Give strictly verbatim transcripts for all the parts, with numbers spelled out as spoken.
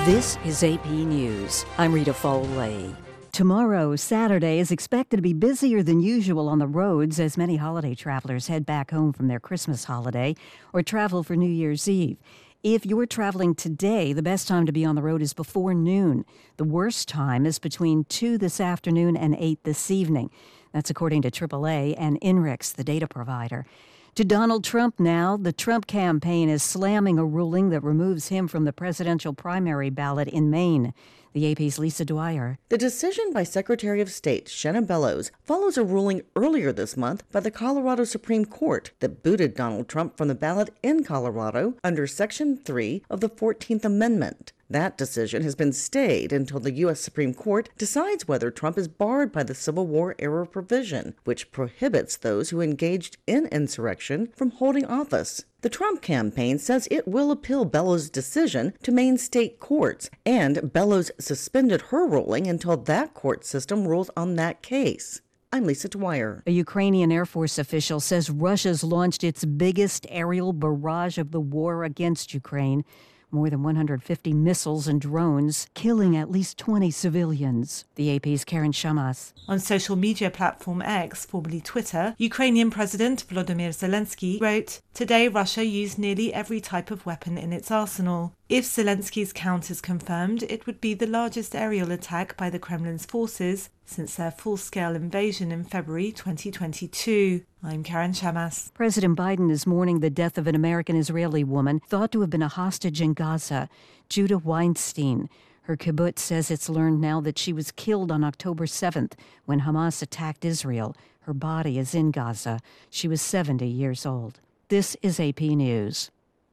This is A P News. I'm Rita Foley. Tomorrow, Saturday, is expected to be busier than usual on the roads as many holiday travelers head back home from their Christmas holiday or travel for New Year's Eve. If you're traveling today, the best time to be on the road is before noon. The worst time is between two this afternoon and eight this evening. That's according to triple A and INRIX, the data provider. To Donald Trump now, the Trump campaign is slamming a ruling that removes him from the presidential primary ballot in Maine. The A P's Lisa Dwyer. The decision by Secretary of State Shenna Bellows follows a ruling earlier this month by the Colorado Supreme Court that booted Donald Trump from the ballot in Colorado under Section three of the fourteenth Amendment. That decision has been stayed until the U S Supreme Court decides whether Trump is barred by the Civil War-era provision, which prohibits those who engaged in insurrection from holding office. The Trump campaign says it will appeal Bellows' decision to Maine state courts, and Bellows suspended her ruling until that court system rules on that case. I'm Lisa Dwyer. A Ukrainian Air Force official says Russia's launched its biggest aerial barrage of the war against Ukraine. More than one hundred fifty missiles and drones, killing at least twenty civilians. The A P's Karen Shamas. On social media platform X, formerly Twitter, Ukrainian President Volodymyr Zelensky wrote, "Today Russia used nearly every type of weapon in its arsenal. If Zelensky's count is confirmed, it would be the largest aerial attack by the Kremlin's forces since their full-scale invasion in February twenty twenty-two. I'm Karen Shamas. President Biden is mourning the death of an American-Israeli woman thought to have been a hostage in Gaza, Judah Weinstein. Her kibbutz says it's learned now that she was killed on October seventh when Hamas attacked Israel. Her body is in Gaza. She was seventy years old. This is A P News.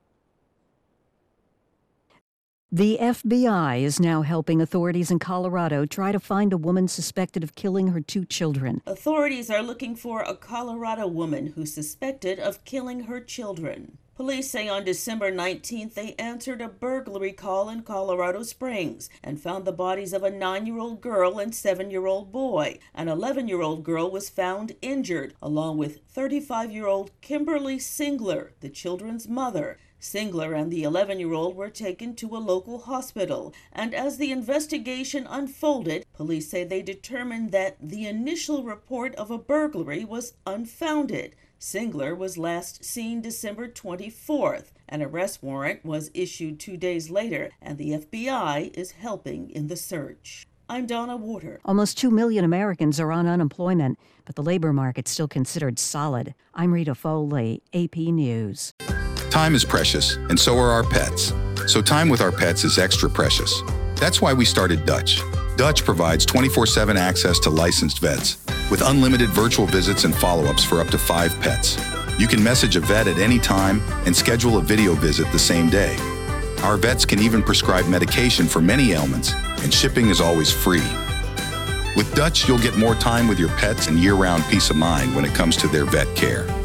The F B I is now helping authorities in Colorado try to find a woman suspected of killing her two children. Authorities are looking for a Colorado woman who's suspected of killing her children. Police say on December nineteenth they answered a burglary call in Colorado Springs and found the bodies of a nine-year-old girl and seven-year-old boy. An eleven-year-old girl was found injured, along with thirty-five-year-old Kimberly Singler, the children's mother. Singler and the eleven-year-old were taken to a local hospital, and as the investigation unfolded, police say they determined that the initial report of a burglary was unfounded. Singler was last seen December twenty-fourth. An arrest warrant was issued two days later, and the F B I is helping in the search. I'm Donna Warder. Almost two million Americans are on unemployment, but the labor market's still considered solid. I'm Rita Foley, A P News. Time is precious, and so are our pets. So time with our pets is extra precious. That's why we started Dutch. Dutch provides twenty-four seven access to licensed vets, with unlimited virtual visits and follow-ups for up to five pets. You can message a vet at any time and schedule a video visit the same day. Our vets can even prescribe medication for many ailments, and shipping is always free. With Dutch, you'll get more time with your pets and year-round peace of mind when it comes to their vet care.